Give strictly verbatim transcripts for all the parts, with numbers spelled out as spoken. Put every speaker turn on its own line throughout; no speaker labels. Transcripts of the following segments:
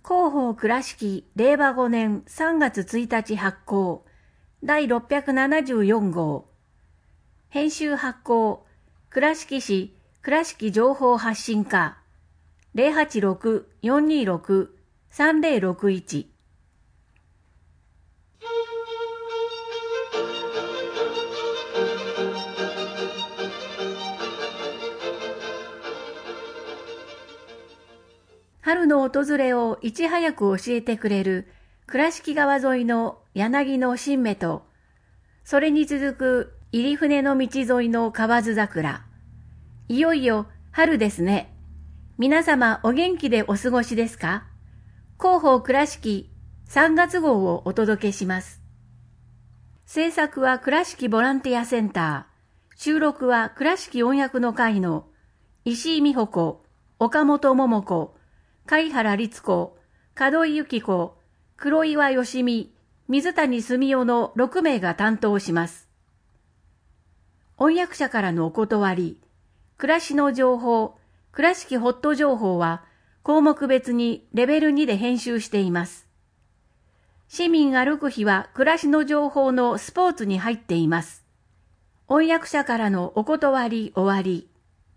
広報倉敷れいわごねんさんがつついたち発行だいろっぴゃくななじゅうよんごう編集発行倉敷市倉敷情報発信課 ゼロはちろく よんにーろく さんぜろろくいち春の訪れをいち早く教えてくれる倉敷川沿いの柳の新芽と、それに続く入船の道沿いの河津桜。いよいよ春ですね。皆様お元気でお過ごしですか？広報倉敷さんがつごうをお届けします。制作は倉敷ボランティアセンター。収録は倉敷音楽の会の石井美穂子、岡本桃子、貝原律子、門井由紀子、黒岩よしみ、水谷澄夫のろくめいが担当します。音訳者からのお断り、暮らしの情報、倉敷ホット情報は項目別にレベルにで編集しています。市民歩く日は暮らしの情報のスポーツに入っています。音訳者からのお断り終わり。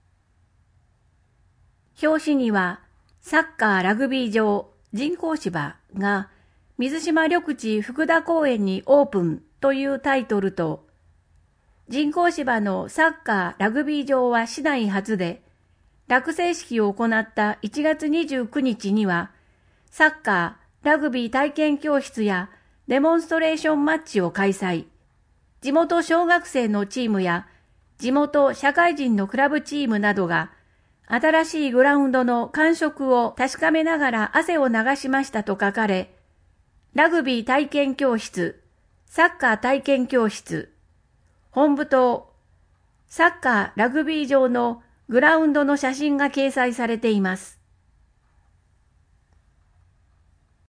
表紙には、サッカーラグビー場人工芝が水島緑地福田公園にオープンというタイトルと、人工芝のサッカーラグビー場は市内初で、落成式を行ったいちがつにじゅうくにちには、サッカーラグビー体験教室やデモンストレーションマッチを開催。地元小学生のチームや地元社会人のクラブチームなどが、新しいグラウンドの感触を確かめながら汗を流しましたと書かれ、ラグビー体験教室、サッカー体験教室、本部棟、サッカーラグビー場のグラウンドの写真が掲載されています。